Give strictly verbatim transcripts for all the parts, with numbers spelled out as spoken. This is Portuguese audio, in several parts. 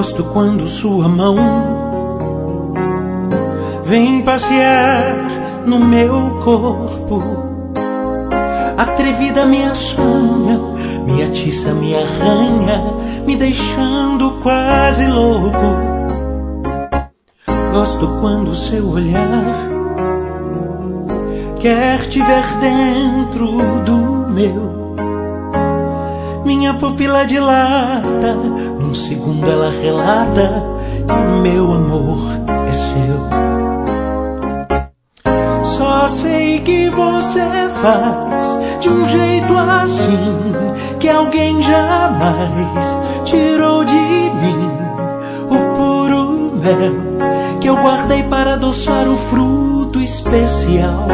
Gosto quando sua mão vem passear no meu corpo. Atrevida me assanha, me atiça, me arranha, me deixando quase louco. Gosto quando seu olhar quer te ver dentro do meu. Minha pupila dilata, num segundo ela relata que o meu amor é seu. Só sei que você faz de um jeito assim que alguém jamais tirou de mim o puro mel que eu guardei para adoçar o fruto especial.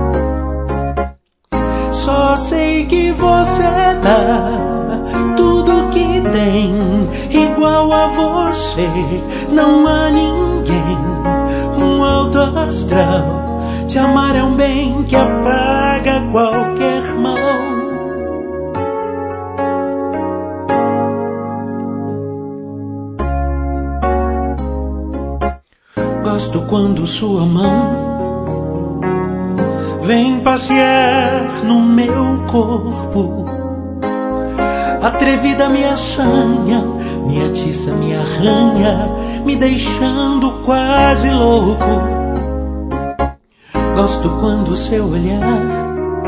Só sei que você dá tudo que tem igual a você. Não há ninguém, um alto astral. Te amar é um bem que apaga qualquer mal. Gosto quando sua mão vem passear no meu corpo. Atrevida me assanha, me atiça, me arranha, me deixando quase louco. Gosto quando seu olhar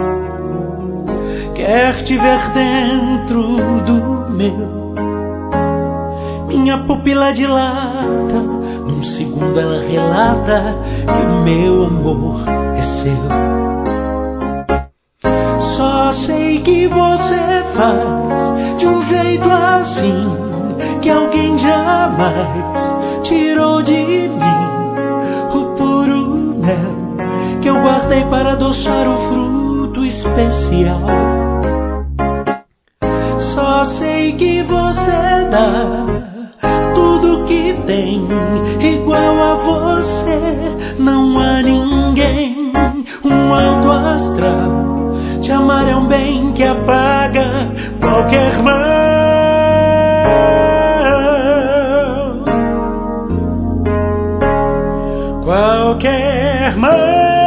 quer te ver dentro do meu. Minha pupila dilata, num segundo ela relata que o meu amor é seu. Só sei que você faz de um jeito assim que alguém jamais tirou de mim o puro mel que eu guardei para adoçar o fruto especial. Só sei que você dá tudo que tem igual a você. Não há ninguém, um alto astral. Te amar é um bem que apaga qualquer mal. Qualquer mal.